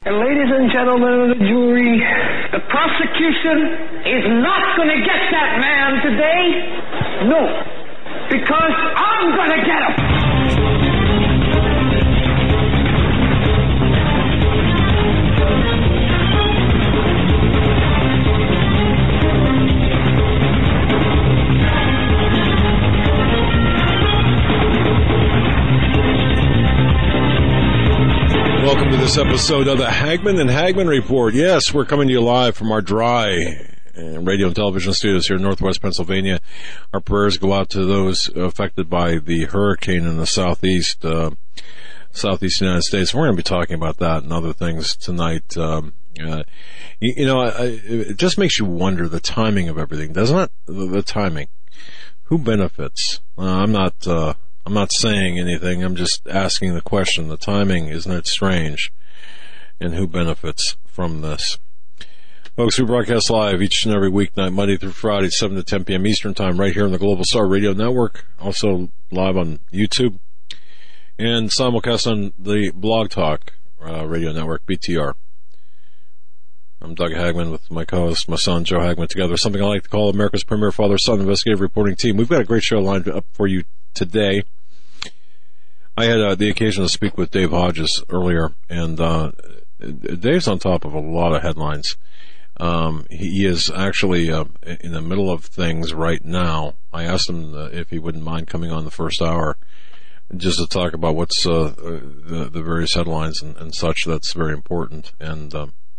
And ladies and gentlemen of the jury, the prosecution is not going to get that man today. No, because I'm going to get him. Welcome to this episode of the Hagman and Hagman Report. Yes, we're coming to you live from our dry radio and television studios here in Northwest Pennsylvania. Our prayers go out to those affected by the hurricane in the southeast United States. We're going to be talking about that and other things tonight. It just makes you wonder the timing of everything, doesn't it? The timing. Who benefits? I'm not saying anything. I'm just asking the question. The timing, isn't it strange? And who benefits from this? Folks, we broadcast live each and every weeknight, Monday through Friday, 7 to 10 p.m. Eastern Time, right here on the Global Star Radio Network. Also live on YouTube. And simulcast on the Blog Talk Radio Network, BTR. I'm Doug Hagman with my co-host, my son, Joe Hagman, together. Something I like to call America's premier father-son investigative reporting team. We've got a great show lined up for you today. I had the occasion to speak with Dave Hodges earlier, and Dave's on top of a lot of headlines. He is actually in the middle of things right now. I asked him if he wouldn't mind coming on the first hour just to talk about what's the various headlines and such. That's very important, and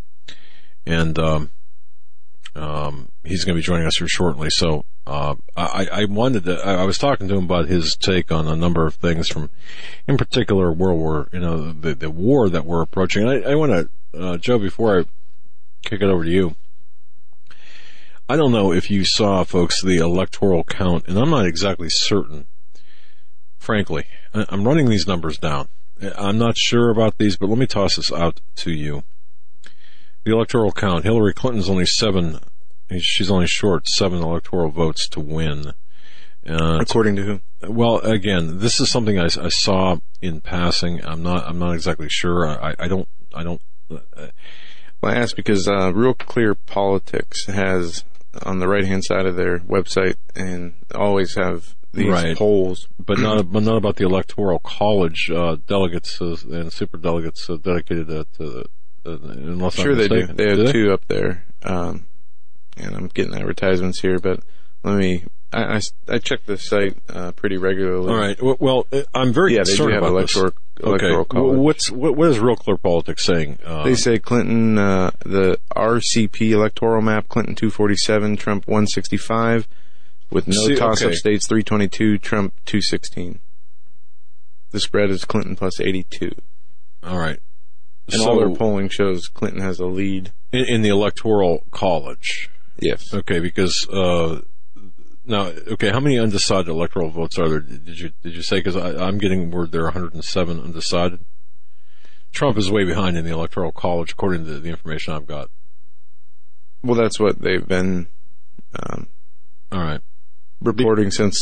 he's going to be joining us here shortly. So I was talking to him about his take on a number of things from, in particular, World War, the war that we're approaching. I want to, Joe, before I kick it over to you, I don't know if you saw, folks, the electoral count, and I'm not exactly certain, frankly. I'm running these numbers down. I'm not sure about these, but let me toss this out to you. The electoral count, Hillary Clinton's only she's only short 7 electoral votes to win. According to who? Well, again, this is something I saw in passing. I'm not exactly sure. I don't. Well, I asked because Real Clear Politics has on the right-hand side of their website and always have these polls, but not about the Electoral College delegates and superdelegates dedicated to. I'm sure they do. They have 2 up there. And I'm getting advertisements here, but I check the site pretty regularly. All right. Well, I'm very concerned about electoral college. What is Real Clear Politics saying? They say Clinton, the RCP electoral map, Clinton 247, Trump 165, with no toss-up states 322, Trump 216. The spread is Clinton plus 82. All right. And all their polling shows Clinton has a lead in the Electoral College. Yes. Okay, because how many undecided electoral votes are there? Did you say? Because I'm getting word there are 107 undecided. Trump is way behind in the Electoral College, according to the information I've got. Well, that's what they've been. All right. Reporting since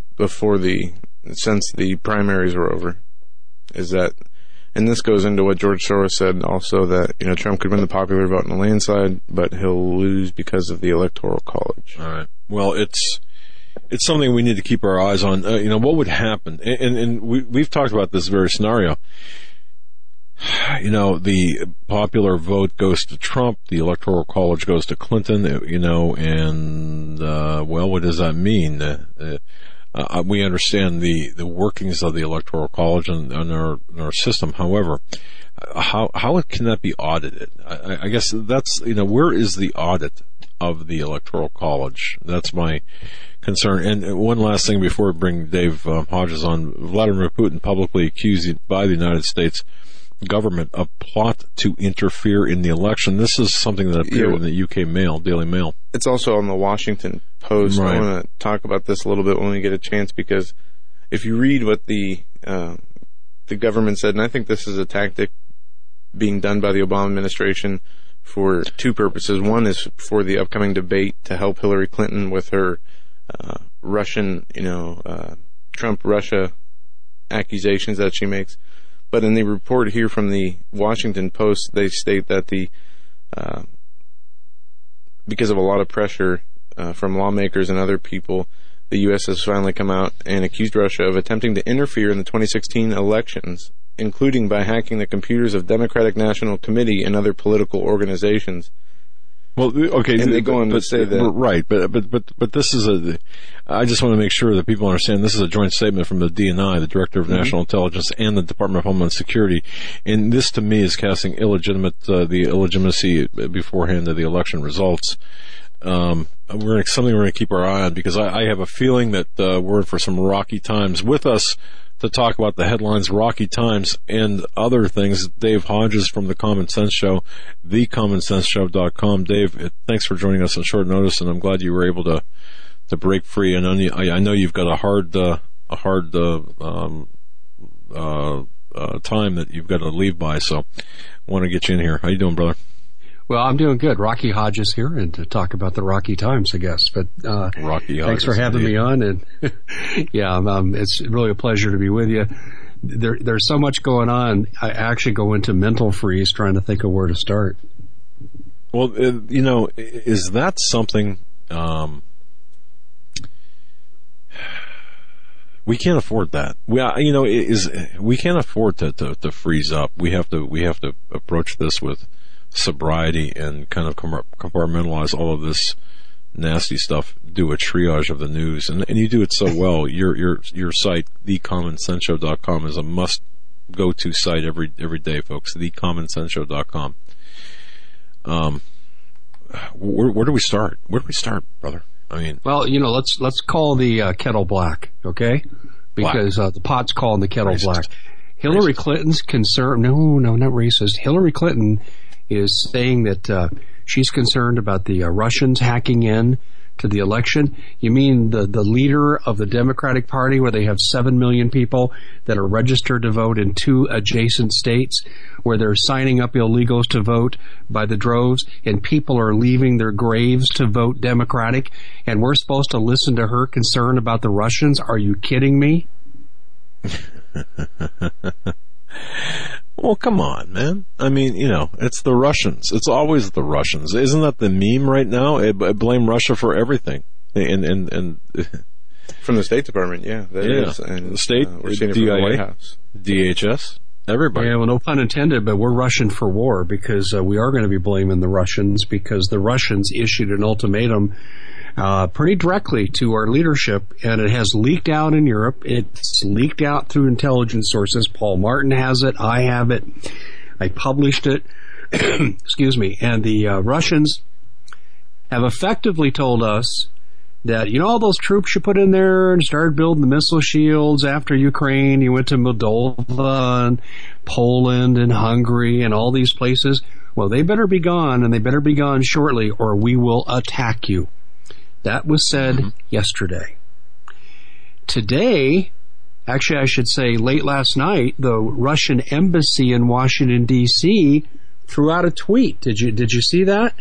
the primaries were over, is that. And this goes into what George Soros said also, that Trump could win the popular vote in a landslide, but he'll lose because of the Electoral College. All right. Well, it's something we need to keep our eyes on. What would happen? And we've talked about this very scenario. The popular vote goes to Trump, the Electoral College goes to Clinton, and what does that mean? We understand the workings of the Electoral College and our system. However, how can that be audited? I guess that's, where is the audit of the Electoral College? That's my concern. And one last thing before we bring Dave Hodges on. Vladimir Putin publicly accused by the United States government of plot to interfere in the election. This is something that appeared in the UK Daily Mail. It's also on the Washington Post. Right. I want to talk about this a little bit when we get a chance, because if you read what the government said, and I think this is a tactic being done by the Obama administration for 2 purposes. One is for the upcoming debate to help Hillary Clinton with her Russian, Trump-Russia accusations that she makes. But in the report here from the Washington Post, they state that because of a lot of pressure from lawmakers and other people, the U.S. has finally come out and accused Russia of attempting to interfere in the 2016 elections, including by hacking the computers of Democratic National Committee and other political organizations. Well, okay, and they go on to say that, right? But this is I just want to make sure that people understand this is a joint statement from the DNI, the Director of National Intelligence, and the Department of Homeland Security, and this to me is casting the illegitimacy beforehand of the election results. Something we're going to keep our eye on, because I have a feeling that we're in for some rocky times. With us to talk about the headlines, rocky times, and other things, Dave Hodges from The Common Sense Show, thecommonsenseshow.com. Dave, thanks for joining us on short notice, and I'm glad you were able to break free. And I know you've got a hard time that you've got to leave by, so I want to get you in here. How you doing, brother? Well, I'm doing good. Rocky Hodges here, and to talk about the Rocky Times, I guess. But Rocky Hodges, thanks for having me on, and yeah, it's really a pleasure to be with you. There's so much going on. I actually go into mental freeze trying to think of where to start. Well, is that something we can't afford that? We can't afford to freeze up. We have to approach this with sobriety and kind of compartmentalize all of this nasty stuff, do a triage of the news, and you do it so well. Your site, thecommonsenseshow.com, is a must go to site every day, folks. thecommonsenseshow.com. Where do we start? Where do we start, brother? I mean, well, let's call the kettle black, okay? Because the pot's calling the kettle racist. Black. Hillary Clinton's concerned. No, not racist. Hillary Clinton is saying that she's concerned about the Russians hacking in to the election. You mean the leader of the Democratic Party, where they have 7 million people that are registered to vote in 2 adjacent states, where they're signing up illegals to vote by the droves, and people are leaving their graves to vote Democratic, and we're supposed to listen to her concern about the Russians? Are you kidding me? Well, come on, man. I mean, it's the Russians. It's always the Russians. Isn't that the meme right now? I blame Russia for everything. And from the State Department, yeah. Is. And, the State, we're seeing it DIA, from the White House. DHS, everybody. Yeah, well, no pun intended, but we're rushing for war, because we are going to be blaming the Russians, because the Russians issued an ultimatum pretty directly to our leadership, and it has leaked out in Europe. It's leaked out through intelligence sources. Paul Martin has it. I have it. I published it. Excuse me. And the Russians have effectively told us that, all those troops you put in there and started building the missile shields after Ukraine, you went to Moldova and Poland and Hungary and all these places. Well, they better be gone, and they better be gone shortly, or we will attack you. That was said yesterday. Today, actually I should say late last night, the Russian embassy in Washington, D.C. threw out a tweet. Did you see that?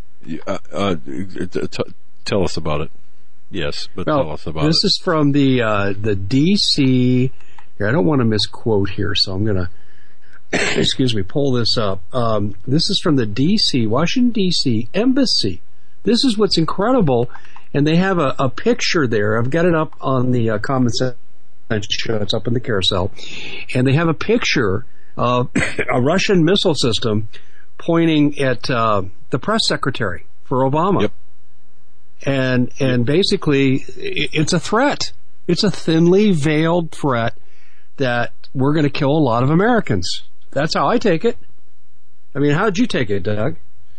Tell us about it. Yes, but tell us about it. This is from the D.C. Here, I don't want to misquote here, so I'm going to pull this up. This is from the Washington, D.C. embassy. This is what's incredible, and they have a picture there. I've got it up on the Common Sense Show. It's up in the carousel. And they have a picture of a Russian missile system pointing at the press secretary for Obama. Yep. And basically, it's a threat. It's a thinly veiled threat that we're going to kill a lot of Americans. That's how I take it. I mean, how did you take it, Doug?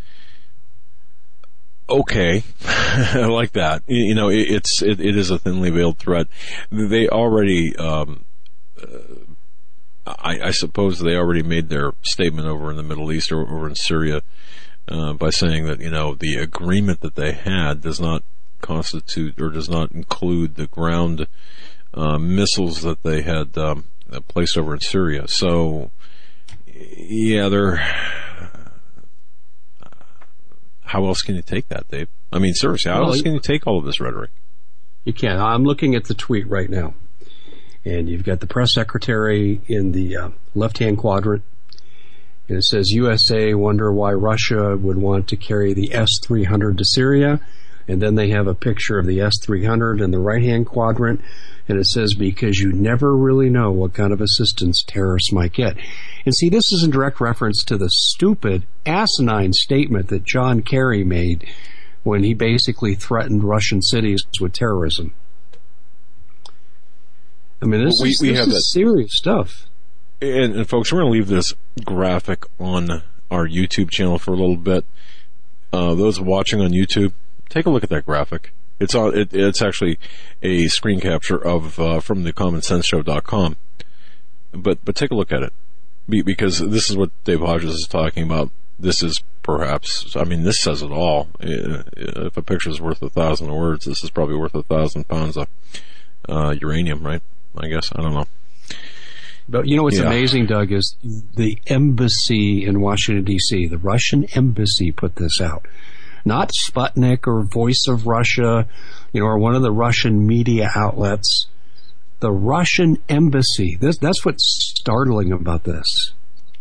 Okay, I like that. It is a thinly veiled threat. They already, I suppose, they already made their statement over in the Middle East or over in Syria by saying that the agreement that they had does not constitute or does not include the ground missiles that they had placed over in Syria. So, yeah, they're. How else can you take that, Dave? I mean, seriously, how else can you take all of this rhetoric? You can. I'm looking at the tweet right now. And you've got the press secretary in the left-hand quadrant. And it says, USA wonder why Russia would want to carry the S-300 to Syria. And then they have a picture of the S-300 in the right-hand quadrant. And it says, because you never really know what kind of assistance terrorists might get. And see, this is in direct reference to the stupid, asinine statement that John Kerry made when he basically threatened Russian cities with terrorism. I mean, this is serious stuff. And folks, we're going to leave this graphic on our YouTube channel for a little bit. Those watching on YouTube, take a look at that graphic. It's actually a screen capture of from the commonsenseshow.com. But take a look at it, because this is what Dave Hodges is talking about. This is perhaps, I mean, this says it all. If a picture is worth 1,000 words, this is probably worth 1,000 pounds of uranium, right? I guess, I don't know. But you know what's amazing, Doug, is the embassy in Washington, D.C., the Russian embassy put this out. Not Sputnik or Voice of Russia, or one of the Russian media outlets. The Russian embassy. That's what's startling about this.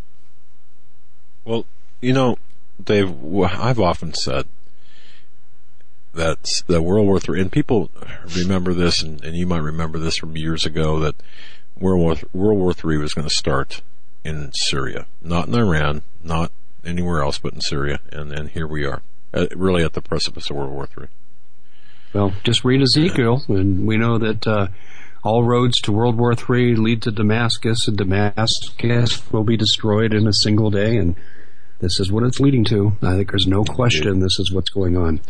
Well, Dave, I've often said that World War III, and people remember this, and you might remember this from years ago, that World War III was going to start in Syria, not in Iran, not anywhere else but in Syria, and here we are, really at the precipice of World War III. Well, just read Ezekiel, and we know that all roads to World War III lead to Damascus, and Damascus will be destroyed in a single day, and this is what it's leading to. I think there's no question this is what's going on.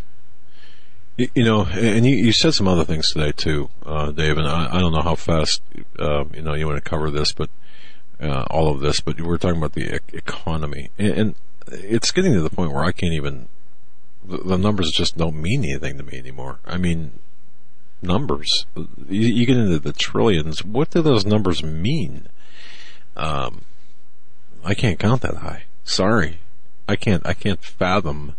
And you said some other things today too, Dave, and I don't know how fast, you want to cover this, but all of this, but we're talking about the economy, and it's getting to the point where I can't even, the numbers just don't mean anything to me anymore. I mean, numbers, you get into the trillions, what do those numbers mean? I can't count that high. Sorry. I can't fathom,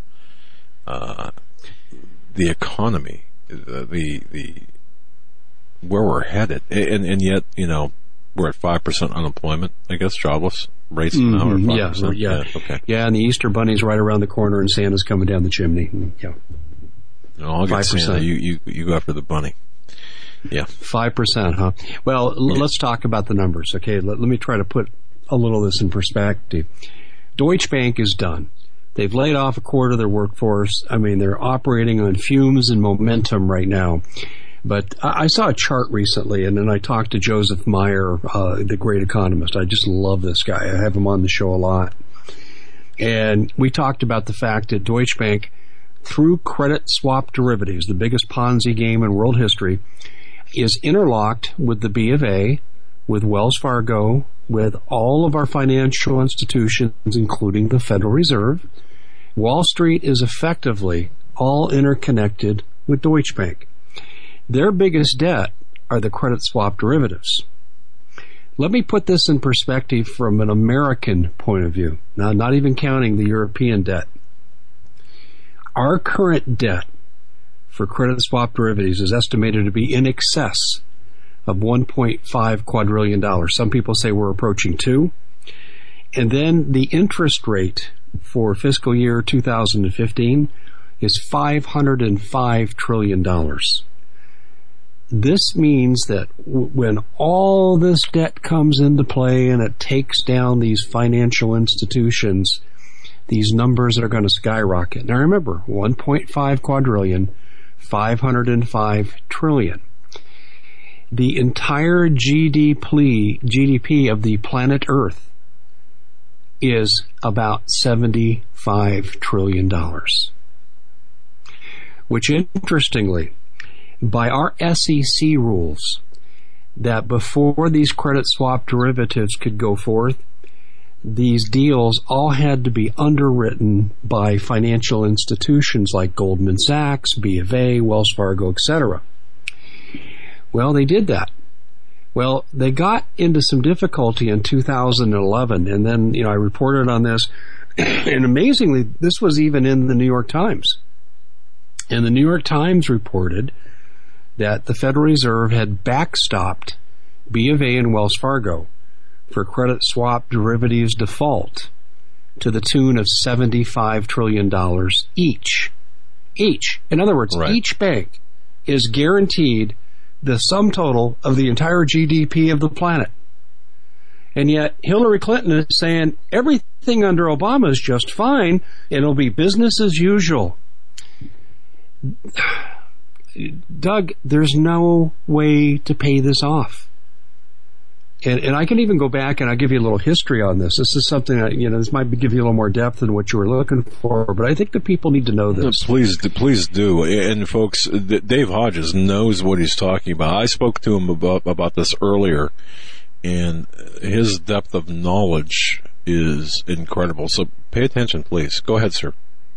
the economy, the where we're headed, and yet we're at 5% unemployment. I guess jobless rates now are 5%. Yeah. Okay. Yeah, and the Easter Bunny's right around the corner, and Santa's coming down the chimney. Yeah. No, I'll get 5%. Santa. You go after the bunny. Yeah. 5%, huh? Well, let's talk about the numbers. Okay, let me try to put a little of this in perspective. Deutsche Bank is done. They've laid off a quarter of their workforce. I mean, they're operating on fumes and momentum right now. But I saw a chart recently, and then I talked to Joseph Meyer, the great economist. I just love this guy. I have him on the show a lot. And we talked about the fact that Deutsche Bank, through credit swap derivatives, the biggest Ponzi game in world history, is interlocked with the B of A, with Wells Fargo, with all of our financial institutions, including the Federal Reserve. Wall Street is effectively all interconnected with Deutsche Bank. Their biggest debt are the credit swap derivatives. Let me put this in perspective from an American point of view, now not even counting the European debt. Our current debt for credit swap derivatives is estimated to be in excess of $1.5 quadrillion. Some people say we're approaching 2. And then the interest rate for fiscal year 2015 is $505 trillion. This means that when all this debt comes into play and it takes down these financial institutions, these numbers are going to skyrocket. Now remember, 1.5 quadrillion, 505 trillion. The entire GDP of the planet Earth is about $75 trillion. Which, interestingly, by our SEC rules, that before these credit swap derivatives could go forth, these deals all had to be underwritten by financial institutions like Goldman Sachs, B of A, Wells Fargo, etc. Well, they did that. Well, they got into some difficulty in 2011, and then, I reported on this, and amazingly, this was even in the New York Times. And the New York Times reported that the Federal Reserve had backstopped B of A and Wells Fargo for credit swap derivatives default to the tune of $75 trillion each. In other words, each bank is guaranteed the sum total of the entire GDP of the planet. And yet Hillary Clinton is saying everything under Obama is just fine. It'll be business as usual. Doug, there's no way to pay this off. And I can even go back and I'll give you a little history on this. This is something that, this might give you a little more depth than what you were looking for, but I think the people need to know this. Please do. And folks, Dave Hodges knows what he's talking about. I spoke to him about this earlier, and his depth of knowledge is incredible. So pay attention, please. Go ahead, sir.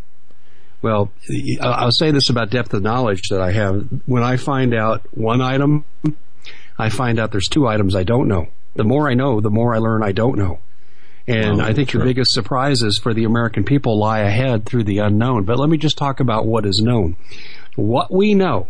Well, I'll say this about depth of knowledge that I have. When I find out one item, I find out there's two items I don't know. The more I know, the more I learn I don't know. And I think your biggest surprises for the American people lie ahead through the unknown. But let me just talk about what is known. What we know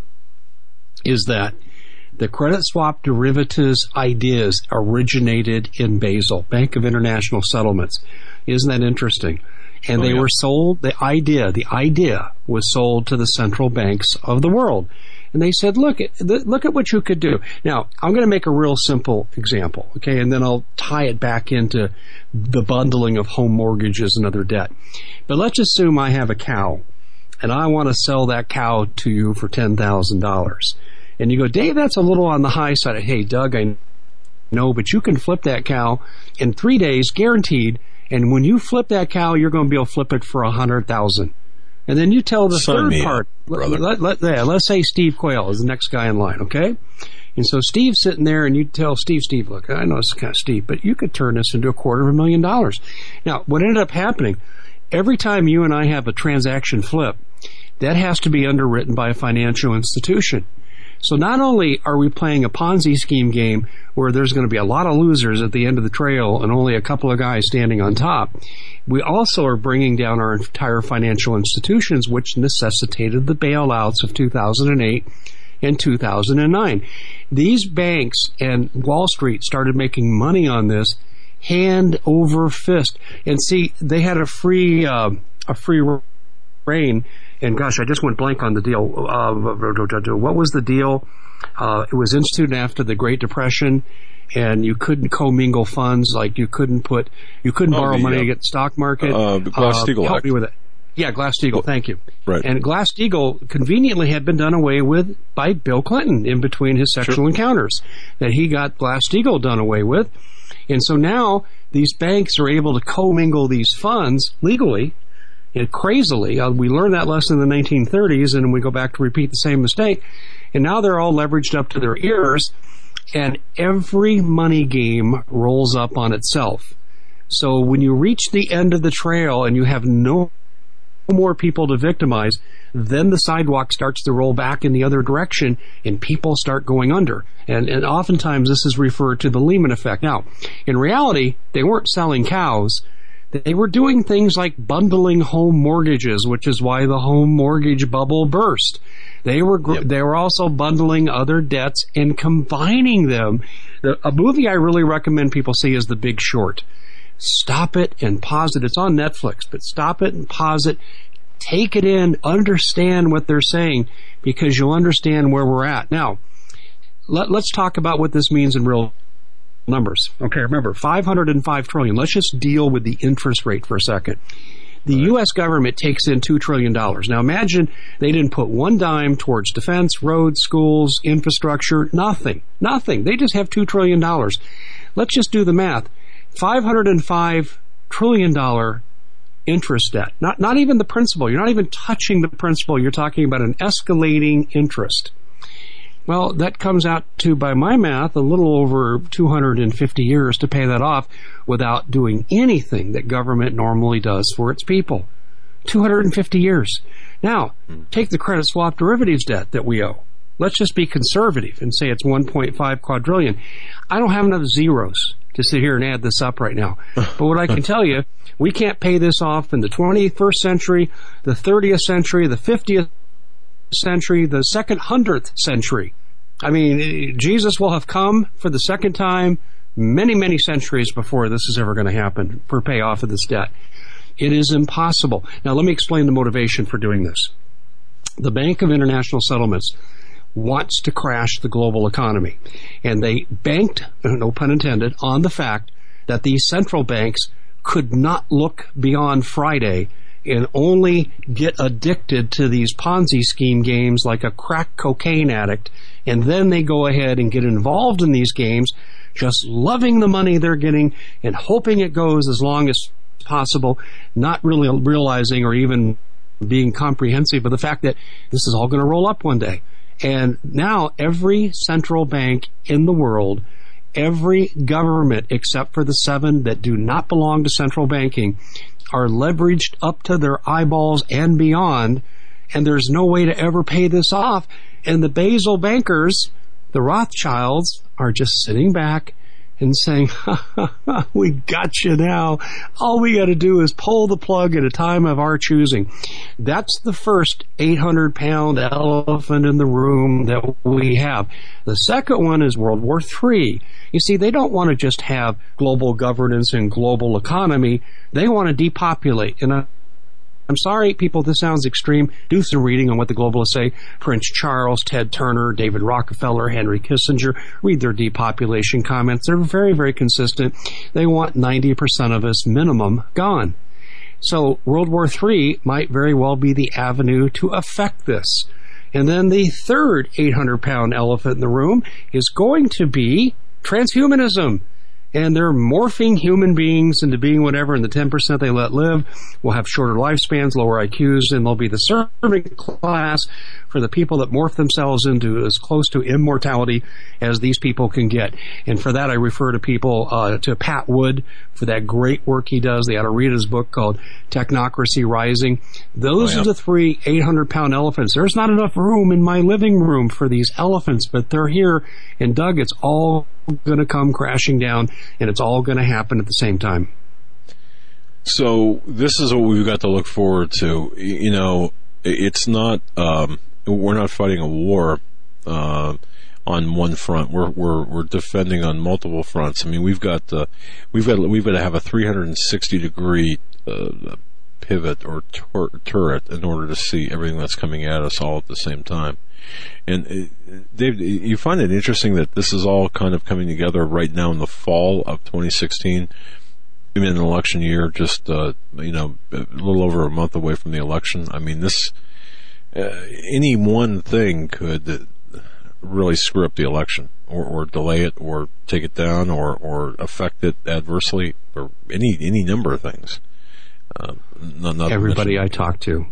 is that the credit swap derivatives ideas originated in Basel, Bank of International Settlements. Isn't that interesting? And they were sold, the idea was sold to the central banks of the world. And they said, look at what you could do. Now, I'm going to make a real simple example, okay? And then I'll tie it back into the bundling of home mortgages and other debt. But let's assume I have a cow, and I want to sell that cow to you for $10,000. And you go, Dave, that's a little on the high side. Hey, Doug, I know, but you can flip that cow in 3 days, guaranteed. And when you flip that cow, you're going to be able to flip it for $100,000. And then you tell the third part. Let's say Steve Quayle is the next guy in line, okay? And so Steve's sitting there, and you tell Steve, look, I know it's kind of steep, but you could turn this into $250,000. Now, what ended up happening, every time you and I have a transaction flip, that has to be underwritten by a financial institution. So not only are we playing a Ponzi scheme game where there's going to be a lot of losers at the end of the trail and only a couple of guys standing on top, we also are bringing down our entire financial institutions, which necessitated the bailouts of 2008 and 2009. These banks and Wall Street started making money on this hand over fist. And see, they had a free reign. And gosh, I just went blank on the deal. What was the deal? It was instituted after the Great Depression, and you couldn't commingle funds. Like you couldn't borrow money to get the stock market. Glass-Steagall help Act. me with it. Yeah, Glass-Steagall. Thank you. Right. And Glass-Steagall conveniently had been done away with by Bill Clinton in between his sexual encounters. That he got Glass-Steagall done away with, and so now these banks are able to commingle these funds legally. And crazily, we learned that lesson in the 1930s, and we go back to repeat the same mistake. And now they're all leveraged up to their ears, and every money game rolls up on itself. So when you reach the end of the trail and you have no more people to victimize, then the sidewalk starts to roll back in the other direction, and people start going under. And oftentimes this is referred to the Lehman effect. Now, in reality, they weren't selling cows. They were doing things like bundling home mortgages, which is why the home mortgage bubble burst. They were also bundling other debts and combining them. A movie I really recommend people see is The Big Short. Stop it and pause it. It's on Netflix, but stop it and pause it. Take it in, understand what they're saying, because you'll understand where we're at. Now, let's talk about what this means in real numbers. Okay, remember, $505 trillion. Let's just deal with the interest rate for a second. The U.S. government takes in $2 trillion. Now imagine they didn't put one dime towards defense, roads, schools, infrastructure, nothing. They just have $2 trillion. Let's just do the math. $505 trillion interest debt. Not even the principal. You're not even touching the principal. You're talking about an escalating interest. Well, that comes out to, by my math, a little over 250 years to pay that off without doing anything that government normally does for its people. 250 years. Now, take the credit swap derivatives debt that we owe. Let's just be conservative and say it's 1.5 quadrillion. I don't have enough zeros to sit here and add this up right now. But what I can tell you, we can't pay this off in the 21st century, the 30th century, the 50th century, the second 100th century. I mean, Jesus will have come for the second time many, many centuries before this is ever going to happen for payoff of this debt. It is impossible. Now, let me explain the motivation for doing this. The Bank of International Settlements wants to crash the global economy. And they banked, no pun intended, on the fact that these central banks could not look beyond Friday and only get addicted to these Ponzi scheme games like a crack cocaine addict. And then they go ahead and get involved in these games, just loving the money they're getting and hoping it goes as long as possible, not really realizing or even being comprehensive of the fact that this is all going to roll up one day. And now every central bank in the world, every government except for the 7 that do not belong to central banking, are leveraged up to their eyeballs and beyond, and there's no way to ever pay this off. And the Basel bankers, the Rothschilds, are just sitting back and saying, ha, ha, ha, we got you now. All we got to do is pull the plug at a time of our choosing. That's the first 800-pound elephant in the room that we have. The second one is World War III. You see, they don't want to just have global governance and global economy. They want to depopulate. And I'm sorry, people, this sounds extreme. Do some reading on what the globalists say. Prince Charles, Ted Turner, David Rockefeller, Henry Kissinger. Read their depopulation comments. They're very, very consistent. They want 90% of us minimum gone. So World War III might very well be the avenue to affect this. And then the third 800-pound elephant in the room is going to be transhumanism. And they're morphing human beings into being whatever, and the 10% they let live will have shorter lifespans, lower IQs, and they'll be the serving class for the people that morph themselves into as close to immortality as these people can get. And for that, I refer to people, to Pat Wood, for that great work he does. They ought to read his book called Technocracy Rising. Those are the 3 800-pound elephants. There's not enough room in my living room for these elephants, but they're here. And Doug, it's all going to come crashing down, and it's all going to happen at the same time. So this is what we've got to look forward to. You know, it's not, we're not fighting a war on one front. We're defending on multiple fronts. I mean, we've got to have a 360-degree pivot or turret in order to see everything that's coming at us all at the same time. And Dave, you find it interesting that this is all kind of coming together right now in the fall of 2016, in an election year, just a little over a month away from the election. I mean, this any one thing could really screw up the election, or delay it, or take it down, or affect it adversely, or any number of things. Everybody I talk to,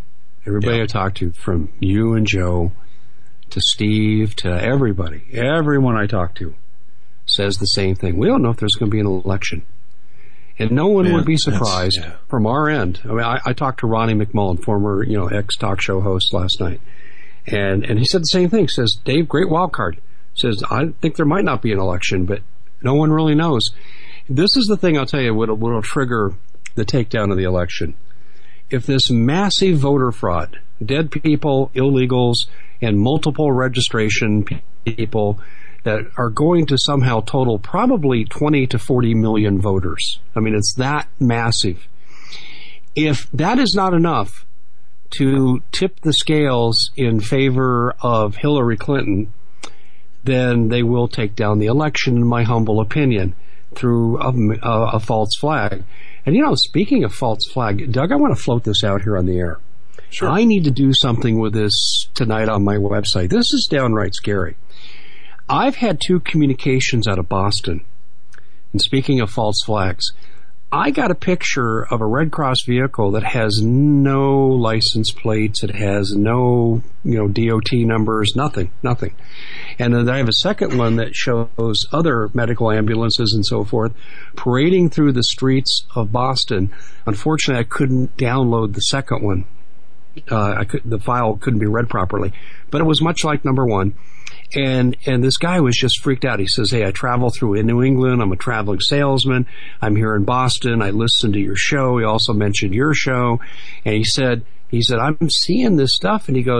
from you and Joe to Steve to everyone I talk to says the same thing. We don't know if there's going to be an election. And no one would be surprised from our end. I mean, I talked to Ronnie McMullen, former, ex-talk show host last night. And he said the same thing. He says, Dave, great wild card. Says, I think there might not be an election, but no one really knows. This is the thing I'll tell you what'll trigger the takedown of the election. If this massive voter fraud, dead people, illegals, and multiple registration people that are going to somehow total probably 20 to 40 million voters. I mean, it's that massive. If that is not enough to tip the scales in favor of Hillary Clinton, then they will take down the election, in my humble opinion, through a false flag. And, speaking of false flag, Doug, I want to float this out here on the air. Sure. I need to do something with this tonight on my website. This is downright scary. I've had 2 communications out of Boston. And speaking of false flags, I got a picture of a Red Cross vehicle that has no license plates. It has no, DOT numbers, nothing. And then I have a second one that shows other medical ambulances and so forth parading through the streets of Boston. Unfortunately, I couldn't download the second one. The file couldn't be read properly, but it was much like number 1. And this guy was just freaked out. He says, hey, I travel through in New England. I'm a traveling salesman. I'm here in Boston. I listened to your show. He also mentioned your show. And he said, I'm seeing this stuff. And he goes,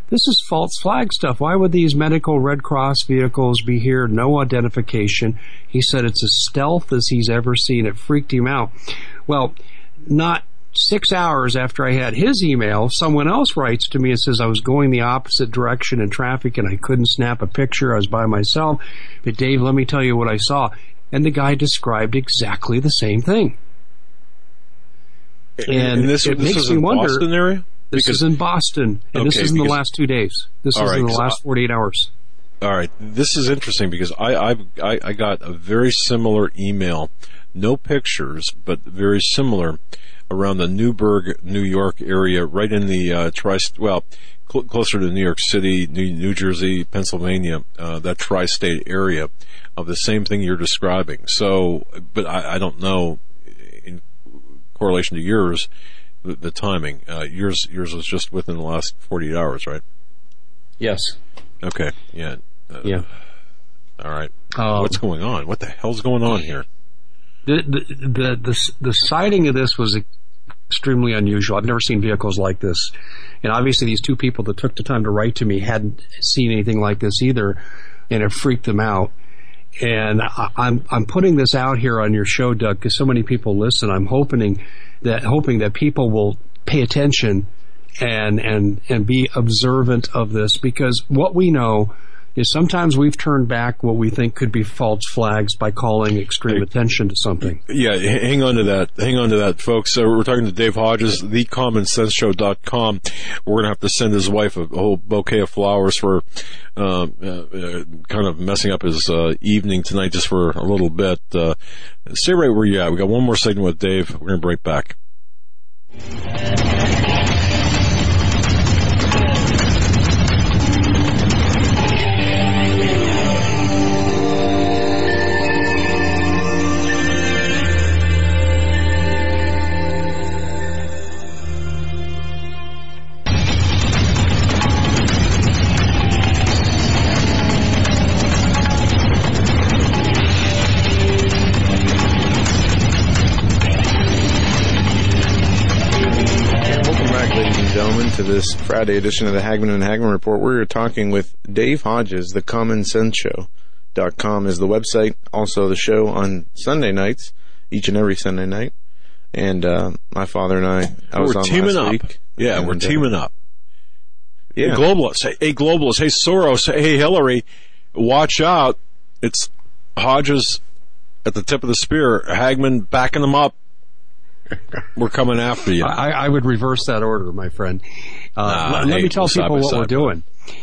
This is false flag stuff. Why would these medical Red Cross vehicles be here? No identification. He said it's as stealth as he's ever seen. It freaked him out. Well, not 6 hours after I had his email, someone else writes to me and says I was going the opposite direction in traffic and I couldn't snap a picture. I was by myself. But Dave, let me tell you what I saw. And the guy described exactly the same thing. And this makes me wonder. Boston area? This is in Boston, and this is in the last 2 days. This is in the last 48 hours. All right. This is interesting because I got a very similar email, no pictures, but very similar, around the Newburgh, New York area, right in the closer to New York City, New Jersey, Pennsylvania, that tri-state area of the same thing you're describing. So, but I don't know in correlation to yours. The timing. Yours was just within the last 48 hours, right? Yes. Okay. Yeah. Yeah. All right. What's going on? What the hell's going on here? The sighting of this was extremely unusual. I've never seen vehicles like this, and obviously these two people that took the time to write to me hadn't seen anything like this either, and it freaked them out. And I'm putting this out here on your show, Doug, because so many people listen. I'm hoping that people will pay attention and be observant of this, because what we know is sometimes we've turned back what we think could be false flags by calling extreme attention to something. Yeah, hang on to that, folks. We're talking to Dave Hodges, thecommonsenseshow.com. We're going to have to send his wife a whole bouquet of flowers for kind of messing up his evening tonight just for a little bit. Stay right where you're at. We got one more segment with Dave. We're going to break back. To this Friday edition of the Hagman and Hagman Report. We're talking with Dave Hodges. TheCommonSenseShow.com is the website. Also the show on Sunday nights, each and every Sunday night. And my father and I was on teaming last up. week. Yeah, we're teaming up. Yeah. Globalists. Hey, globalists. Hey, Soros. Hey, Hillary. Watch out. It's Hodges at the tip of the spear. Hagman backing them up. We're coming after you. I would reverse that order, my friend. Let me tell people what we're doing.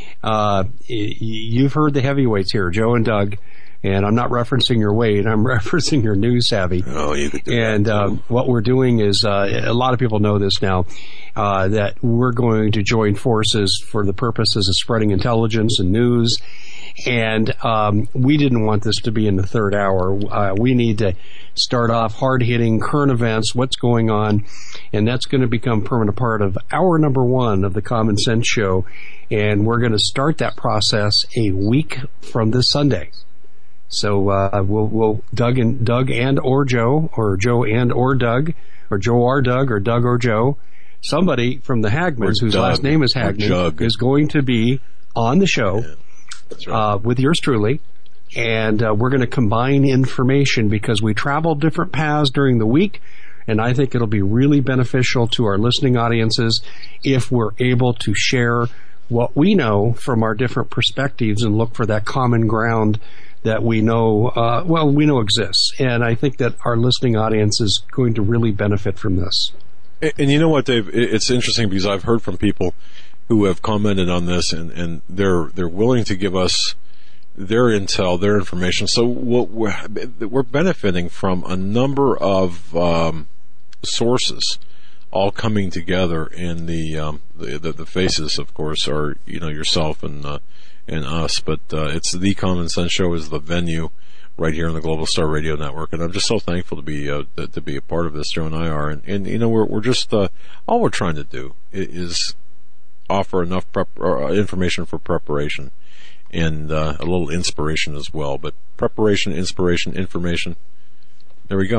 You've heard the heavyweights here, Joe and Doug, and I'm not referencing your weight. I'm referencing your news savvy. Oh, you could do and that. What we're doing is, a lot of people know this now, that we're going to join forces for the purposes of spreading intelligence and news. And we didn't want this to be in the third hour. We need to start off hard-hitting current events, what's going on, and that's going to become a permanent part of hour number 1 of the Common Sense Show. And we're going to start that process a week from this Sunday. So we'll Doug and or Joe, or Joe and or Doug, or Joe or Doug, or Doug or Joe, somebody from the Hagmans, whose last name is Hagman, is going to be on the show. Yeah. That's right. With yours truly, and we're going to combine information because we travel different paths during the week, and I think it'll be really beneficial to our listening audiences if we're able to share what we know from our different perspectives and look for that common ground that we know, we know exists. And I think that our listening audience is going to really benefit from this. And you know what, Dave? It's interesting because I've heard from people who have commented on this, and they're willing to give us their intel, their information. So we're benefiting from a number of sources all coming together, and the faces, of course, are yourself and us. But it's the Common Sense Show is the venue right here on the Global Star Radio Network, and I'm just so thankful to be a part of this. Joe and I are, and we're just all we're trying to do is offer enough information for preparation and a little inspiration as well. But preparation, inspiration, information. There we go.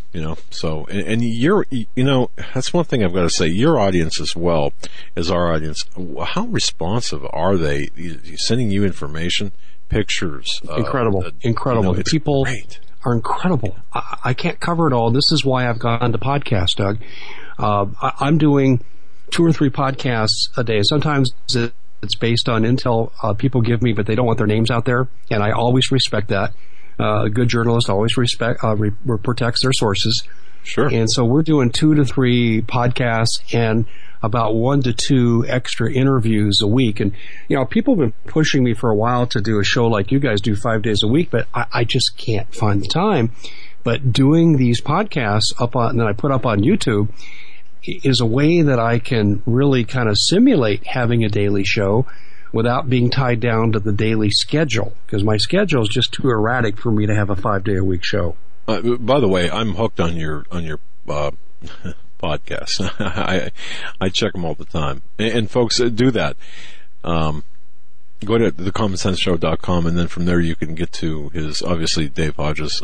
You know, so, and you're, you know, that's one thing I've got to say. Your audience as well as our audience, how responsive are they? Sending you information, pictures. Incredible. Incredible. You know, people great. Are incredible. I can't cover it all. This is why I've gone to podcasts, Doug. I'm doing 2 or 3 podcasts a day. Sometimes it's based on intel people give me, but they don't want their names out there, and I always respect that. A good journalist always protects their sources. Sure. And so we're doing 2 to 3 podcasts and about 1 to 2 extra interviews a week. And, you know, people have been pushing me for a while to do a show like you guys do 5 days a week, but I just can't find the time. But doing these podcasts that I put up on YouTube is a way that I can really kind of simulate having a daily show without being tied down to the daily schedule, because my schedule is just too erratic for me to have a 5-day-a-week show. By the way, I'm hooked on your podcasts. I check them all the time, and folks, do that. Go to thecommonsenseshow.com, and then from there you can get to his, obviously, Dave Hodges,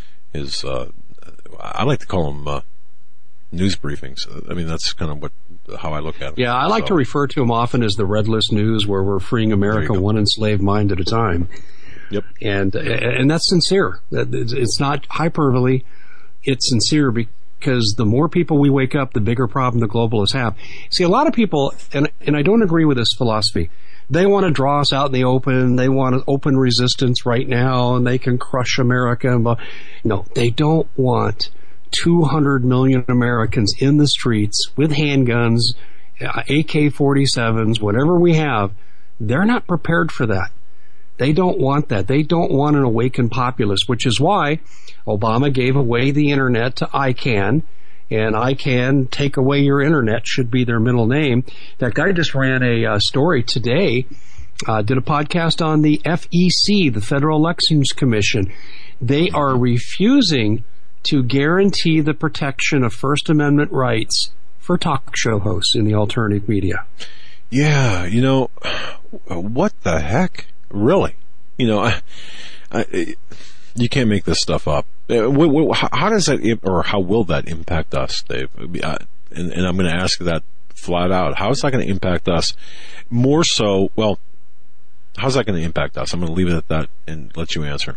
I like to call them news briefings. I mean, that's kind of how I look at it. Yeah, I like to refer to them often as the Red List News, where we're freeing America one enslaved mind at a time. Yep. And that's sincere. It's not hyperbole. It's sincere because the more people we wake up, the bigger problem the globalists have. See, a lot of people, and I don't agree with this philosophy, they want to draw us out in the open. They want open resistance right now, and they can crush America. No, they don't want 200 million Americans in the streets with handguns, AK-47s, whatever we have. They're not prepared for that. They don't want that. They don't want an awakened populace, which is why Obama gave away the internet to ICANN, and ICANN, take away your internet, should be their middle name. In fact, I just ran a story today, did a podcast on the FEC, the Federal Elections Commission. They are refusing to guarantee the protection of First Amendment rights for talk show hosts in the alternative media. Yeah, you know, what the heck? Really? You know, you can't make this stuff up. How does that, or how will that impact us, Dave? And I'm going to ask that flat out. How is that going to impact us? More so, well, how's that going to impact us? I'm going to leave it at that and let you answer.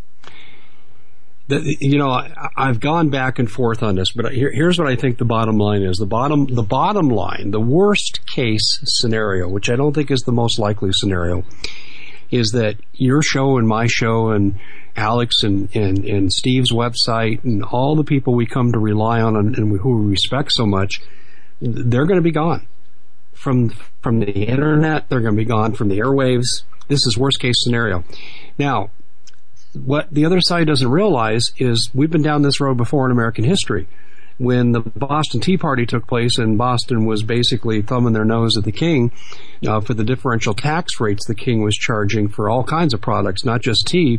You know, I've gone back and forth on this, but here's what I think the bottom line is. The bottom line, the worst case scenario, which I don't think is the most likely scenario, is that your show and my show and Alex and Steve's website and all the people we come to rely on and who we respect so much, they're going to be gone from the internet. They're going to be gone from the airwaves. This is worst case scenario. Now, what the other side doesn't realize is we've been down this road before in American history. When the Boston Tea Party took place and Boston was basically thumbing their nose at the king for the differential tax rates the king was charging for all kinds of products, not just tea,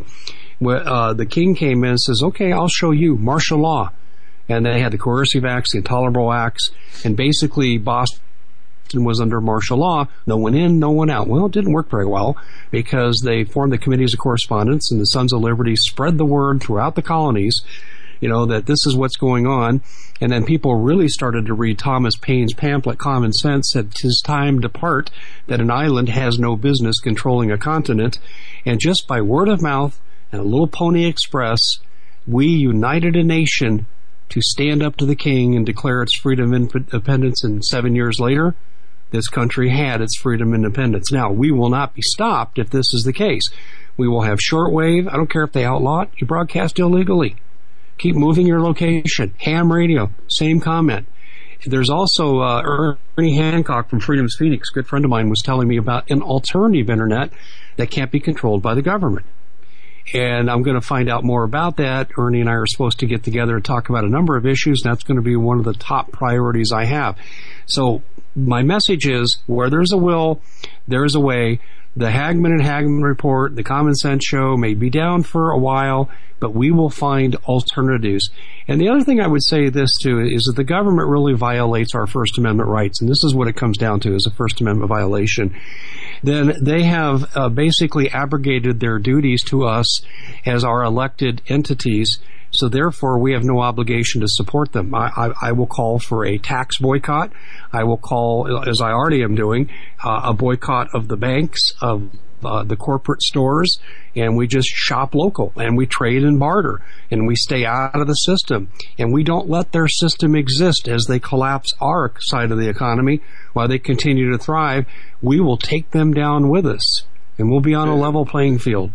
the king came in and says, okay, I'll show you martial law. And they had the coercive acts, the intolerable acts, and basically Boston was under martial law. No one in, no one out. Well, it didn't work very well because they formed the committees of correspondence, and the Sons of Liberty spread the word throughout the colonies, you know, that this is what's going on. And then people really started to read Thomas Paine's pamphlet, Common Sense, that 'tis time to part, that an island has no business controlling a continent. And just by word of mouth and a little Pony Express, we united a nation to stand up to the king and declare its freedom and independence. And 7 years later, this country had its freedom and independence. Now, we will not be stopped if this is the case. We will have shortwave. I don't care if they outlaw it. You broadcast illegally. Keep moving your location. Ham radio, same comment. There's also Ernie Hancock from Freedom's Phoenix, a good friend of mine, was telling me about an alternative internet that can't be controlled by the government. And I'm going to find out more about that. Ernie and I are supposed to get together and talk about a number of issues, and that's going to be one of the top priorities I have. So my message is, where there's a will, there's a way. The Hagman and Hagman Report, the Common Sense Show may be down for a while, but we will find alternatives. And the other thing I would say this too is that the government really violates our First Amendment rights, and this is what it comes down to, is a First Amendment violation. Then they have basically abrogated their duties to us as our elected entities So therefore, we have no obligation to support them. I will call for a tax boycott. I will call, as I already am doing, a boycott of the banks, of the corporate stores, and we just shop local, and we trade and barter, and we stay out of the system, and we don't let their system exist as they collapse our side of the economy while they continue to thrive. We will take them down with us, and we'll be on a level playing field.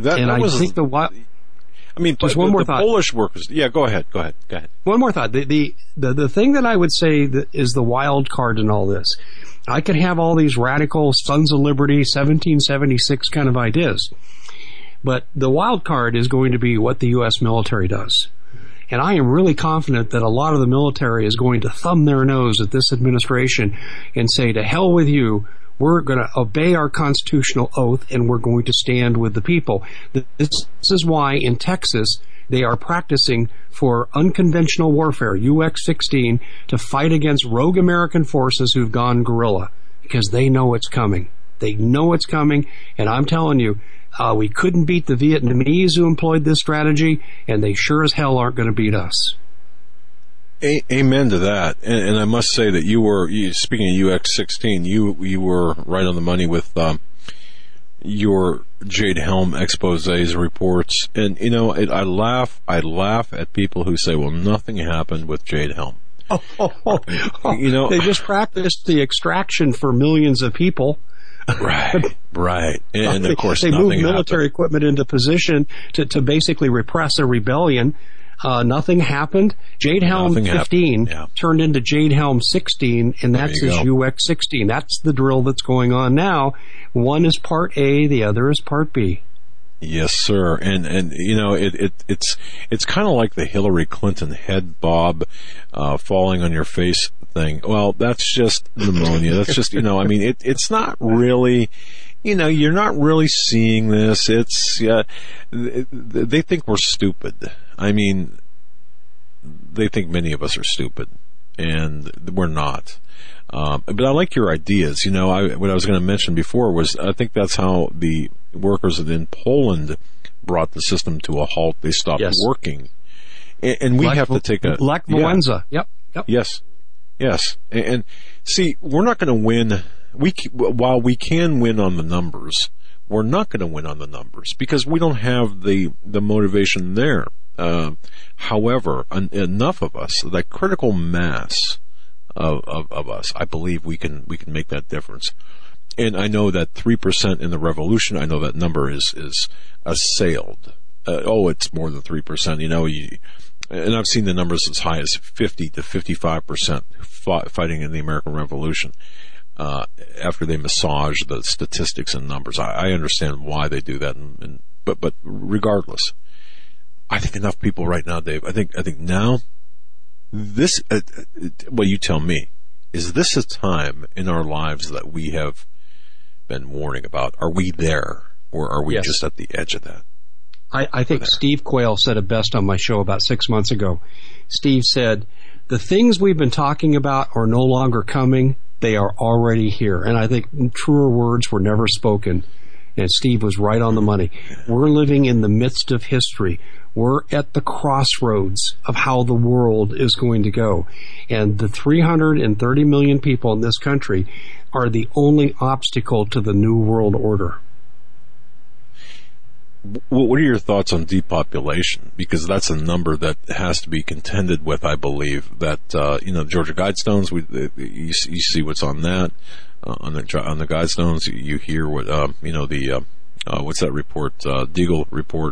Just one more thought. Polish workers. Yeah, go ahead. One more thought. The thing that I would say that is the wild card in all this. I could have all these radical Sons of Liberty, 1776 kind of ideas, but the wild card is going to be what the U.S. military does. And I am really confident that a lot of the military is going to thumb their nose at this administration and say, to hell with you. We're going to obey our constitutional oath, and we're going to stand with the people. This is why in Texas they are practicing for unconventional warfare, UX-16, to fight against rogue American forces who've gone guerrilla, because they know it's coming. They know it's coming, and I'm telling you, we couldn't beat the Vietnamese who employed this strategy, and they sure as hell aren't going to beat us. Amen to that. And I must say that speaking of UX-16, you were right on the money with your Jade Helm exposés reports. And, I laugh at people who say, well, nothing happened with Jade Helm. They just practiced the extraction for millions of people. Right. And of course, they moved military happened. Equipment into position to basically repress a rebellion. Nothing happened. Jade Helm 15 turned into Jade Helm 16, and that's his UX-16. That's the drill that's going on now. One is part A, the other is part B. Yes, sir. And it's kind of like the Hillary Clinton head bob falling on your face thing. Well, that's just pneumonia. That's just, it's not really, you're not really seeing this. It's, they think we're stupid. I mean, they think many of us are stupid, and we're not. But I like your ideas. What I was going to mention before was I think that's how the workers in Poland brought the system to a halt. They stopped working. And we have to take a... Lech Walesa. Yep. Yes. And see, we're not going to win. While we can win on the numbers, we're not going to win on the numbers because we don't have the motivation there. However, enough of us, that critical mass of us, I believe we can make that difference. And I know that 3% in the revolution, I know that number is assailed. It's more than 3%. And I've seen the numbers as high as 50 to 55% fighting in the American Revolution. After they massage the statistics and numbers, I understand why they do that. But regardless, I think enough people right now, Dave. I think now this. Well, you tell me. Is this a time in our lives that we have been warning about? Are we there, or are we just at the edge of that? I think Steve Quayle said it best on my show about 6 months ago. Steve said, the things we've been talking about are no longer coming. They are already here. And I think truer words were never spoken. And Steve was right on the money. We're living in the midst of history. We're at the crossroads of how the world is going to go. And the 330 million people in this country are the only obstacle to the new world order. What are your thoughts on depopulation? Because that's a number that has to be contended with, I believe. That the Georgia Guidestones, you see what's on that on the Guidestones. You hear what what's that report? Deagle report.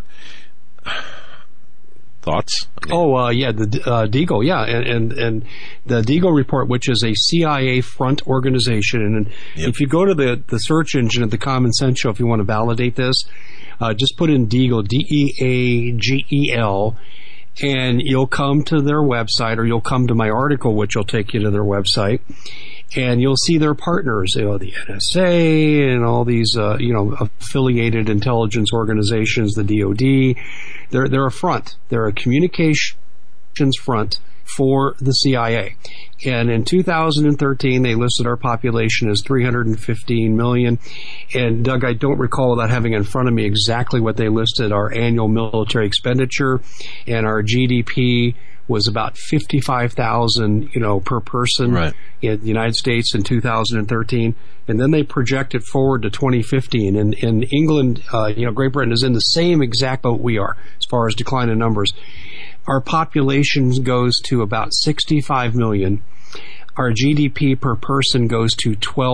Thoughts? The Deagle, and the Deagle report, which is a CIA front organization, and if you go to the search engine at the Common Sense Show, if you want to validate this. Just put in Deagle, Deagel, and you'll come to their website, or you'll come to my article, which will take you to their website, and you'll see their partners, the NSA and all these, affiliated intelligence organizations, the DoD. They're a front. They're a communications front for the CIA. And in 2013, they listed our population as 315 million. And Doug, I don't recall without having in front of me exactly what they listed our annual military expenditure, and our GDP was about 55,000, per person in the United States in 2013. And then they project it forward to 2015. And in England, Great Britain is in the same exact boat we are as far as decline in numbers. Our population goes to about 65 million. Our GDP per person goes to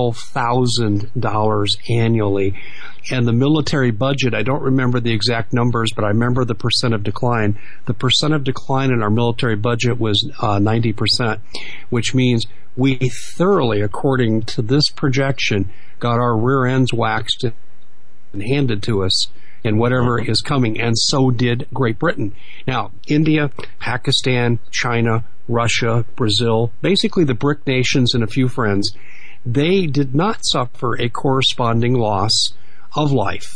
$12,000 annually. And the military budget, I don't remember the exact numbers, but I remember the percent of decline. The percent of decline in our military budget was 90%, which means we thoroughly, according to this projection, got our rear ends waxed and handed to us in whatever is coming, and so did Great Britain. Now, India, Pakistan, China, Russia, Brazil, basically the BRIC nations and a few friends, they did not suffer a corresponding loss of life.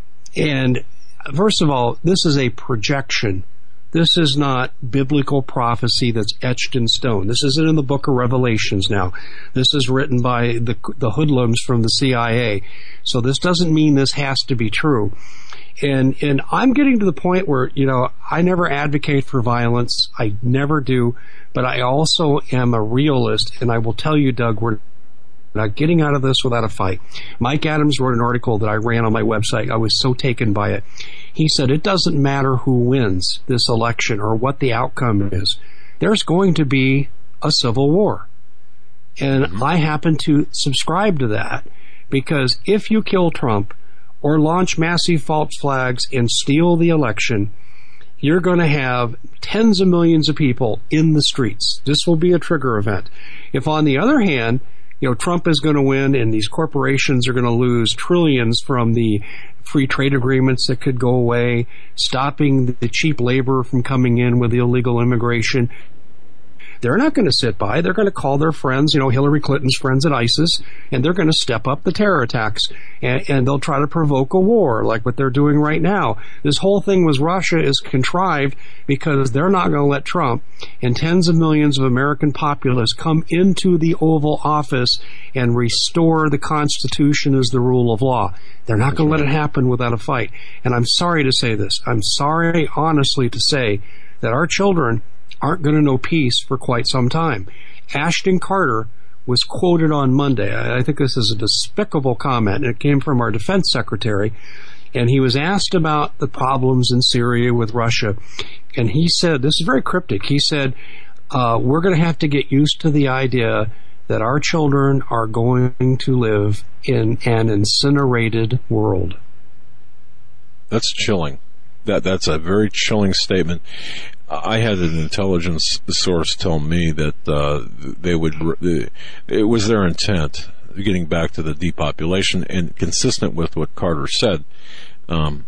And first of all, this is a projection. This is not biblical prophecy that's etched in stone. This isn't in the book of Revelations now. This is written by the hoodlums from the CIA. So this doesn't mean this has to be true. And I'm getting to the point where, I never advocate for violence. I never do. But I also am a realist. And I will tell you, Doug, we're not getting out of this without a fight. Mike Adams wrote an article that I ran on my website. I was so taken by it. He said, it doesn't matter who wins this election or what the outcome is. There's going to be a civil war. And I happen to subscribe to that, because if you kill Trump or launch massive false flags and steal the election, you're going to have tens of millions of people in the streets. This will be a trigger event. If, on the other hand, Trump is going to win and these corporations are going to lose trillions from the free trade agreements that could go away, stopping the cheap labor from coming in with illegal immigration, they're not going to sit by. They're going to call their friends, Hillary Clinton's friends at ISIS, and they're going to step up the terror attacks, and they'll try to provoke a war like what they're doing right now. This whole thing with Russia is contrived because they're not going to let Trump and tens of millions of American populace come into the Oval Office and restore the Constitution as the rule of law. They're not going to let it happen without a fight. And I'm sorry to say this. I'm sorry, honestly, to say that our children aren't going to know peace for quite some time. Ashton Carter was quoted on Monday. I think this is a despicable comment, and it came from our defense secretary, and he was asked about the problems in Syria with Russia, and he said, this is very cryptic, he said, we're going to have to get used to the idea that our children are going to live in an incinerated world. That's chilling. That's a very chilling statement. I had an intelligence source tell me that it was their intent, getting back to the depopulation, and consistent with what Carter said, and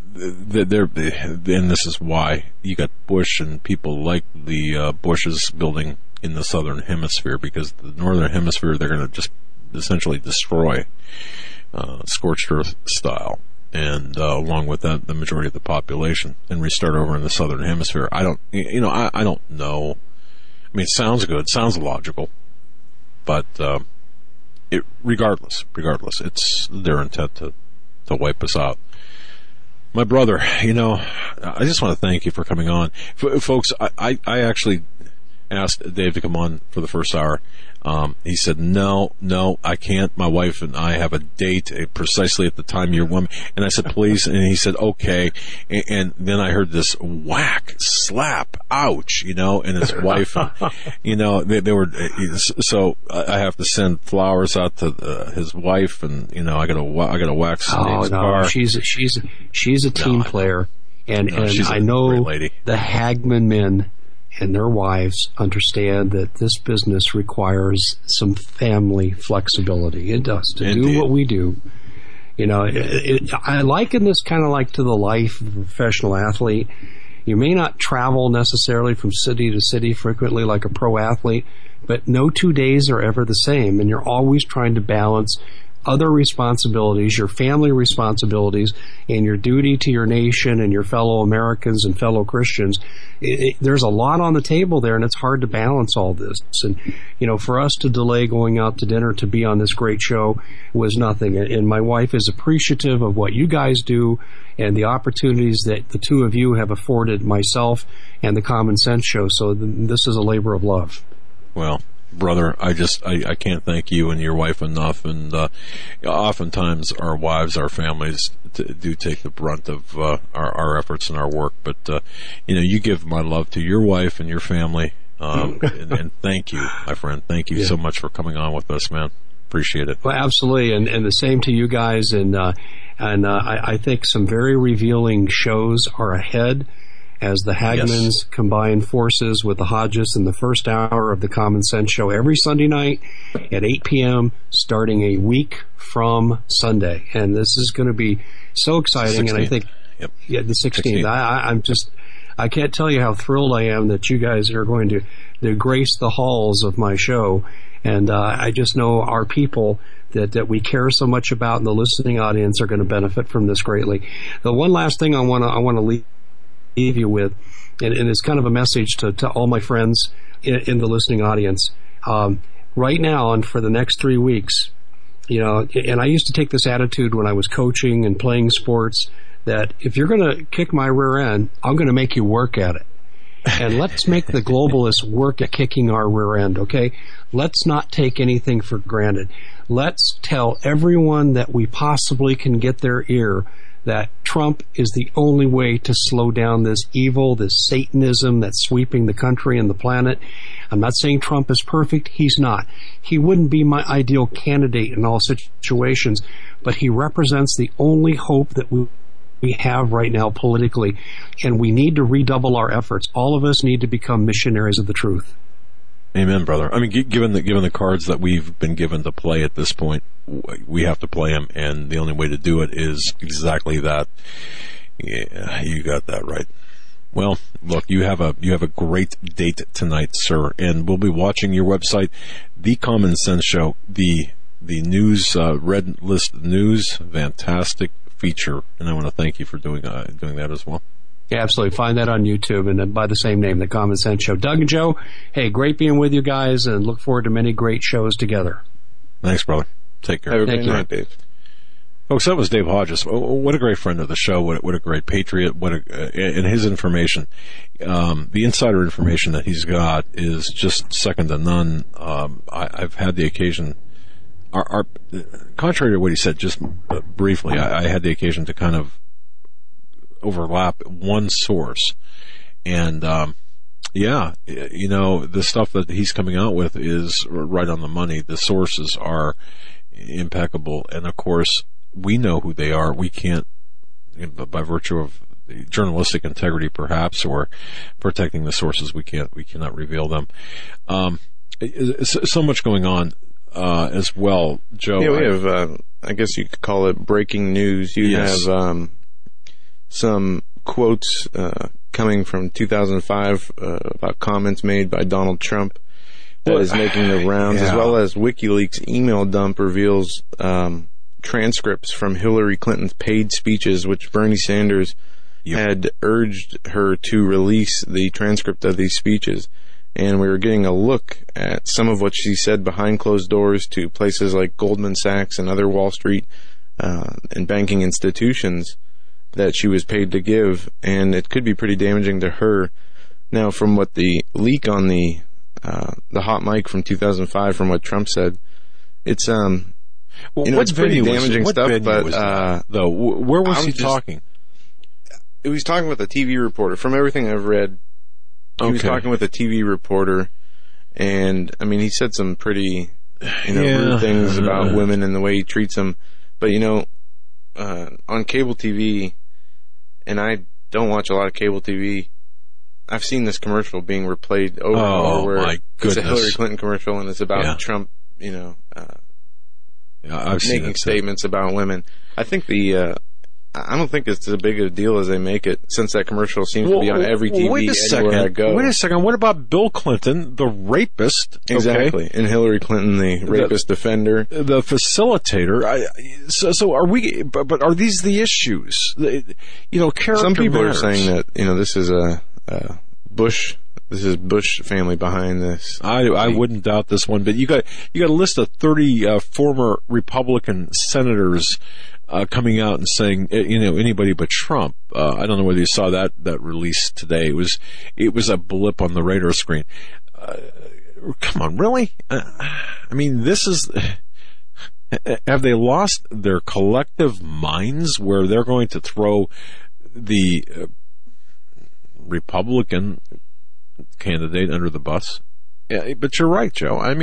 this is why you got Bush and people like the Bushes building in the southern hemisphere, because the northern hemisphere they're going to just essentially destroy, scorched earth style. And along with that, the majority of the population, and restart over in the southern hemisphere. I don't know. I mean, it sounds good, sounds logical, but regardless, it's their intent to wipe us out. My brother, I just want to thank you for coming on, folks. I actually asked Dave to come on for the first hour. He said, no, I can't. My wife and I have a date precisely at the time you're woman. And I said, please. And he said, okay. And then I heard this whack, slap, ouch, and his wife, they were, so I have to send flowers out to his wife, and, I gotta wax Dave's car. She's a team player. And I know the Hagman men and their wives understand that this business requires some family flexibility. It does. To Indeed. Do what we do. I liken this kind of like to the life of a professional athlete. You may not travel necessarily from city to city frequently like a pro athlete, but no 2 days are ever the same, and you're always trying to balance other responsibilities, your family responsibilities, and your duty to your nation and your fellow Americans and fellow Christians, there's a lot on the table there, and it's hard to balance all this. And, for us to delay going out to dinner to be on this great show was nothing. And my wife is appreciative of what you guys do and the opportunities that the two of you have afforded myself and the Common Sense Show. So this is a labor of love. Well, brother, I can't thank you and your wife enough. And oftentimes our wives, our families do take the brunt of our efforts and our work. But, you give my love to your wife and your family. And thank you, my friend. Thank you so much for coming on with us, man. Appreciate it. Well, absolutely. And the same to you guys. And I think some very revealing shows are ahead as the Hagmans combine forces with the Hodges in the first hour of the Common Sense Show every Sunday night at 8 p.m. starting a week from Sunday. And this is going to be so exciting. And I think, the 16th. I can't tell you how thrilled I am that you guys are going to grace the halls of my show. And I just know our people that we care so much about and the listening audience are going to benefit from this greatly. The one last thing I want to leave you with, and it's kind of a message to all my friends in the listening audience. Right now and for the next 3 weeks, and I used to take this attitude when I was coaching and playing sports, that if you're going to kick my rear end, I'm going to make you work at it. And let's make the globalists work at kicking our rear end, okay? Let's not take anything for granted. Let's tell everyone that we possibly can get their ear that Trump is the only way to slow down this evil, this Satanism that's sweeping the country and the planet. I'm not saying Trump is perfect. He's not. He wouldn't be my ideal candidate in all situations, but he represents the only hope that we have right now politically, and we need to redouble our efforts. All of us need to become missionaries of the truth. Amen, brother. I mean, given the cards that we've been given to play at this point, we have to play them, and the only way to do it is exactly that. Yeah, you got that right. Well, look, you have a great date tonight, sir, and we'll be watching your website, The Common Sense Show, the news, Red List News, fantastic feature, and I want to thank you for doing that as well. Yeah, absolutely. Find that on YouTube and by the same name, The Common Sense Show. Doug and Joe, hey, great being with you guys, and look forward to many great shows together. Thanks, brother. Take care. Have a good night, Dave. Folks, that was Dave Hodges. What a great friend of the show. What a great patriot. And his information, the insider information that he's got is just second to none. I've had the occasion, contrary to what he said, just briefly, I had the occasion to kind of overlap one source. And, the stuff that he's coming out with is right on the money. The sources are impeccable. And of course, we know who they are. We can't, by virtue of the journalistic integrity perhaps, or protecting the sources, we cannot reveal them. So much going on, as well, Joe. Yeah, we have, I guess you could call it breaking news. You have, some quotes, coming from 2005, about comments made by Donald Trump that is making the rounds, as well as WikiLeaks email dump reveals, transcripts from Hillary Clinton's paid speeches, which Bernie Sanders had urged her to release the transcript of these speeches. And we were getting a look at some of what she said behind closed doors to places like Goldman Sachs and other Wall Street and banking institutions that she was paid to give, and it could be pretty damaging to her. Now, from what the leak on the hot mic from 2005, from what Trump said, it's it's pretty damaging stuff. But though, where was he talking? He was talking with a TV reporter. From everything I've read, he was talking with a TV reporter, and I mean, he said some pretty rude things about women and the way he treats them. But on cable TV, and I don't watch a lot of cable TV, I've seen this commercial being replayed over and over, where it's a Hillary Clinton commercial, and it's about Trump, I've making statements about women. I think the I don't think it's as big a deal as they make it, since that commercial seems to be on every TV anywhere I go. Wait a second. What about Bill Clinton, the rapist? Exactly. Okay? And Hillary Clinton, the rapist defender. The facilitator. So are we, but are these the issues? Character Some people matters. are saying that, this is a Bush family behind this. I wouldn't doubt this one, but you got a list of 30 former Republican senators coming out and saying, anybody but Trump. I don't know whether you saw that release today. It was a blip on the radar screen. Come on, really? This is. Have they lost their collective minds where they're going to throw the Republican candidate under the bus? Yeah, but you're right, Joe. I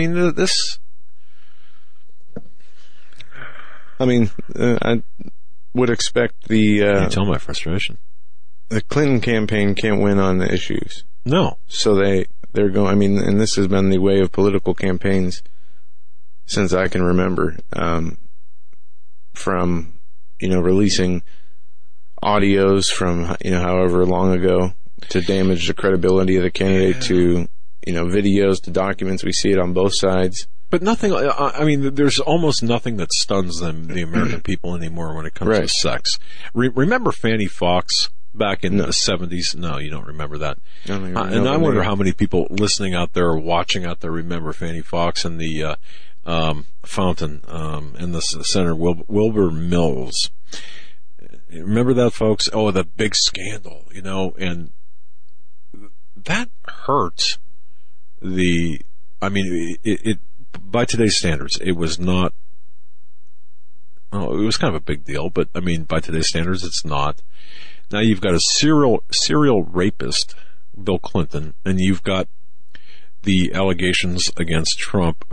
would expect you can tell my frustration. The Clinton campaign can't win on the issues. No. So they're going, and this has been the way of political campaigns since I can remember, from, releasing audios from, however long ago to damage the credibility of the candidate to, videos to documents. We see it on both sides. But nothing, there's almost nothing that stuns the American people anymore when it comes to sex. Remember Fannie Fox back in the 70s? No, you don't remember that. And I wonder how many people listening out there or watching out there remember Fannie Fox and the fountain and the Senator Wilbur Mills. Remember that, folks? Oh, the big scandal, and that hurts it by today's standards, it was not. Oh, it was kind of a big deal, but by today's standards, it's not. Now you've got a serial rapist, Bill Clinton, and you've got the allegations against Trump,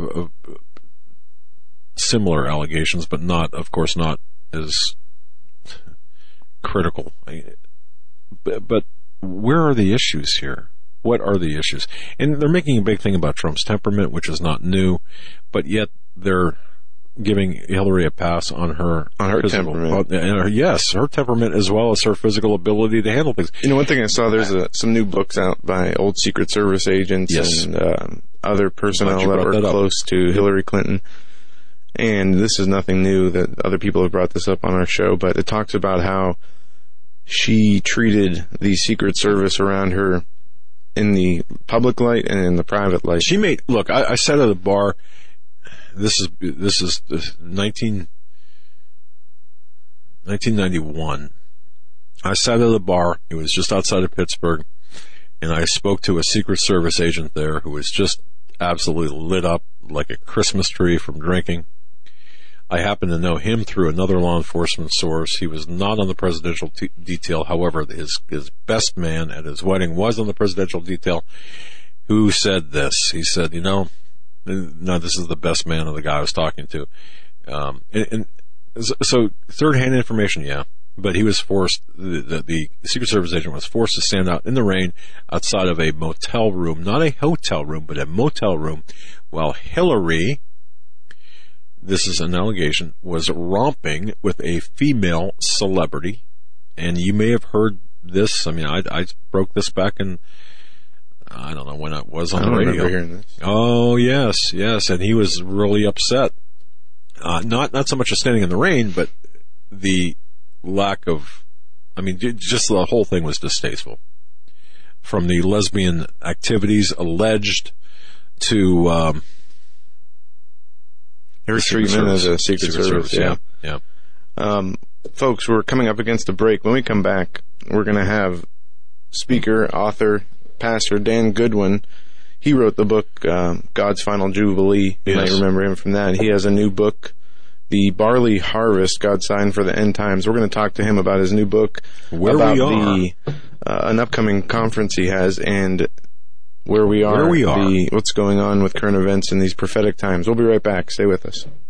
similar allegations, but not, of course, not as critical. But where are the issues here? What are the issues? And they're making a big thing about Trump's temperament, which is not new, but yet they're giving Hillary a pass on her temperament. Her temperament as well as her physical ability to handle things. One thing I saw, there's some new books out by old Secret Service agents and other personnel that were close to Hillary Clinton. And this is nothing new that other people have brought this up on our show, but it talks about how she treated the Secret Service around her in the public light and in the private light. I sat at a bar. This is 1991. I sat at a bar. It was just outside of Pittsburgh, and I spoke to a Secret Service agent there who was just absolutely lit up like a Christmas tree from drinking. I happen to know him through another law enforcement source. He was not on the presidential detail. However, his best man at his wedding was on the presidential detail, who said this. He said, no, this is the best man of the guy I was talking to. So third-hand information, yeah. But he was forced, the Secret Service agent was forced to stand out in the rain outside of a motel room, not a hotel room, but a motel room, while Hillary, this is an allegation, was romping with a female celebrity. And you may have heard this. I broke this back in, I don't know when it was on the radio. I remember hearing this. Oh, yes. And he was really upset. Not so much as standing in the rain, but the lack of, just the whole thing was distasteful. From the lesbian activities alleged to, her treatment as a Secret Service. Yeah. Folks, we're coming up against a break. When we come back, we're going to have speaker, author, pastor Dan Goodwin. He wrote the book, God's Final Jubilee. You might remember him from that. He has a new book, The Barley Harvest, God's Sign for the End Times. We're going to talk to him about his new book, an upcoming conference he has, and where we are, what's going on with current events in these prophetic times. We'll be right back. Stay with us.